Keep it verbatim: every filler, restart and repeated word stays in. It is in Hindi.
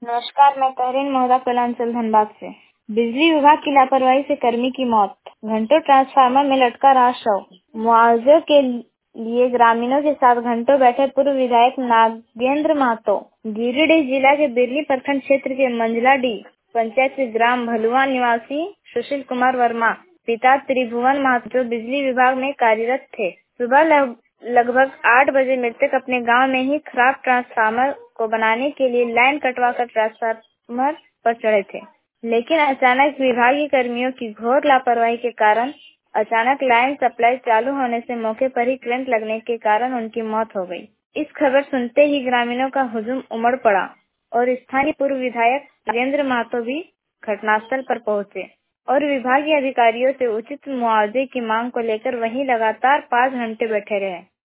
नमस्कार, मैं तहरीन मोहदा कलांचल धनबाद से। बिजली विभाग की लापरवाही से कर्मी की मौत, घंटों ट्रांसफार्मर में लटका रहा शव। मुआवजे के लिए ग्रामीणों के साथ घंटों बैठे पूर्व विधायक नागेंद्र महतो। गिरिडीह जिला के बिरली प्रखंड क्षेत्र के मंझलाडीह पंचायत के ग्राम भलुआ निवासी सुशील कुमार वर्मा पिता त्रिभुवन महतो जो बिजली विभाग में कार्यरत थे, सुबह लग, लगभग आठ बजे मृतक अपने गांव में ही खराब ट्रांसफार्मर को बनाने के लिए लाइन कटवाकर ट्रांसफार्मर पर चढ़े थे, लेकिन अचानक विभागीय कर्मियों की घोर लापरवाही के कारण अचानक लाइन सप्लाई चालू होने से मौके पर ही करंट लगने के कारण उनकी मौत हो गई। इस खबर सुनते ही ग्रामीणों का हुजूम उमड़ पड़ा और स्थानीय पूर्व विधायक नागेंद्र महतो भी घटनास्थल पर पहुंचे और विभागीय अधिकारियों से उचित मुआवजे की मांग को लेकर वहीं लगातार पाँच घंटे बैठे रहे।